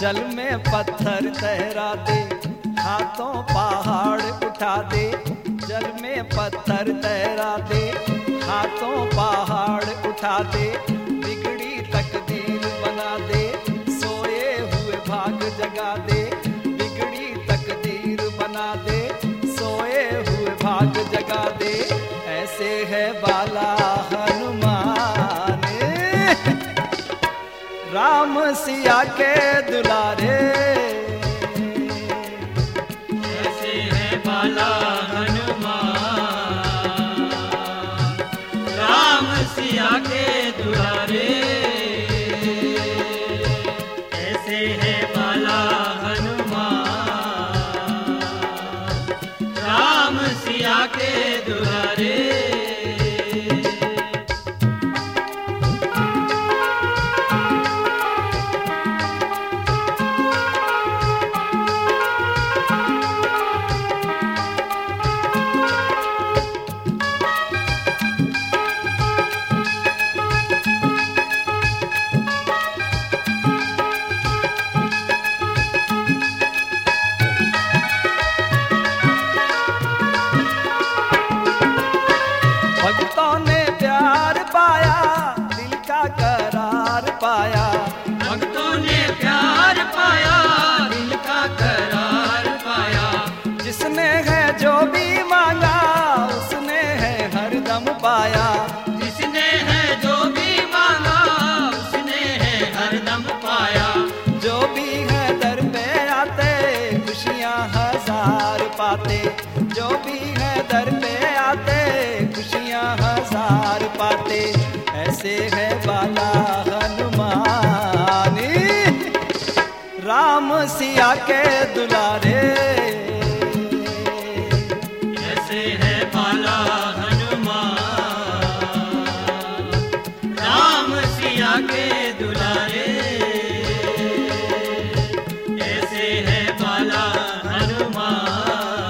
जल में पत्थर तैरा दे, हाथों पहाड़ उठा दे। जल में पत्थर तैरा दे, हाथों पहाड़ उठा दे। बिगड़ी तकदीर बना दे, सोए हुए भाग जगा दे। बिगड़ी तकदीर बना दे, सोए हुए भाग जगा दे। ऐसे है बाला हनुमान, राम सिया के दुलारे। ऐसे है बाला हनुमान, राम सिया के दुलारे। ऐसे है बाला हनुमान, राम सिया के दुलारे। भक्तों ने प्यार पाया, दिल का करार पाया। भक्तों ने प्यार पाया, दिल का करार पाया। जिसने है जो भी मांगा, उसने है हरदम पाया। जिसने है जो भी मांगा, उसने है हरदम पाया। जो भी है दर पे आते, खुशियाँ हजार पाते। जो भी है दर पे आते, खुशियाँ हजार पाते। ऐसे है बाला हनुमान, राम सिया के दुलारे। ऐसे है बाला हनुमान, राम सिया के दुलारे। ऐसे है बाला हनुमान,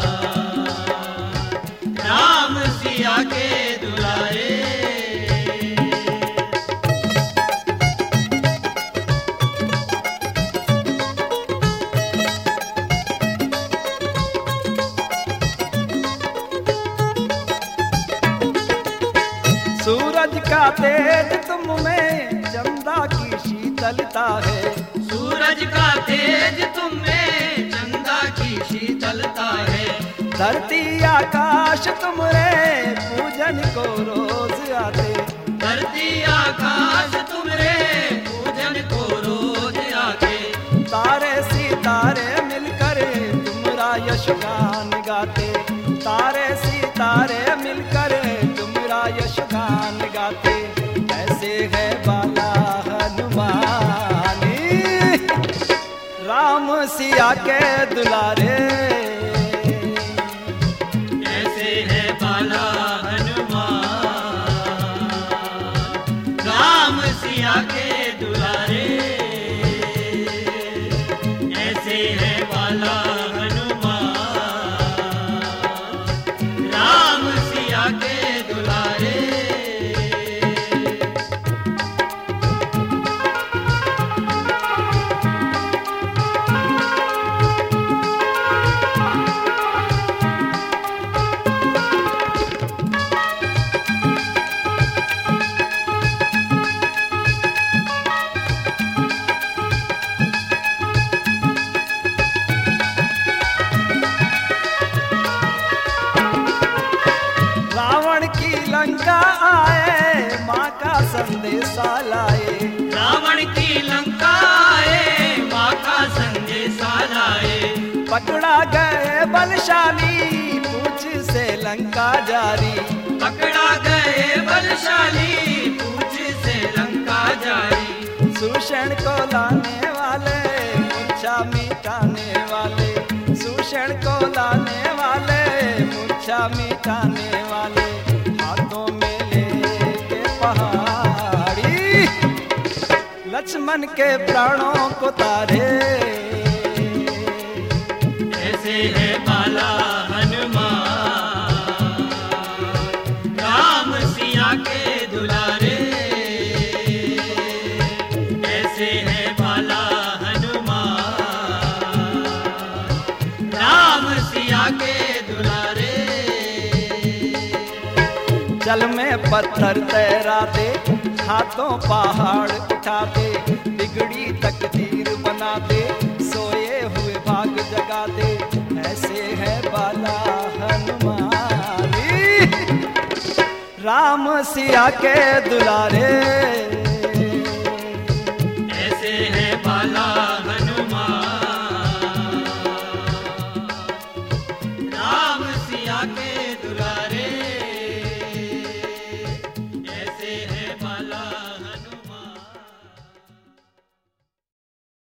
राम सिया के दुलारे। सूरज का तेज तुम में, चंदा की शीतलता है। सूरज का तेज तुम में, चंदा की शीतलता है। धरती आकाश तुम रे, पूजन को रोज आते। धरती आकाश तुम रे, पूजन को रोज आते। तारे सितारे मिलकर तुमरा यशगान गाते। तारे सितारे मिलकर तुमरा यशगान गाते। ऐसे है बाला हनुमान, राम सिया के दुलारे। ऐसे है बाला हनुमान, राम सिया के दुलारे। ऐसे है बाला हनुमान, राम सिया के दुलारे। रावण की लंका आए, माँ का संदेशा लाए। रावण की लंका आए, माँ का संदेशा लाए। पकड़ा गए बलशाली, पूछ से लंका जारी। पकड़ा गए बलशाली, पूछ से लंका जारी। सूषण को लाने वाले, मूर्छा मिटाने वाले। सूषण को लाने वाले, मूर्छा मिटाने वाले। हाथों में लेके पहाड़ी, लक्ष्मण के प्राणों को तारे। ऐसे है बाला हनुमान, राम सिया के दुलारे। ऐसे है बाला हनुमान, जल में पत्थर तैरा दे, हाथों पहाड़ उठा दे, बिगड़ी तकदीर बना दे, सोए हुए भाग जगा दे, ऐसे है बाला हनुमानी। राम सिया के दुलारे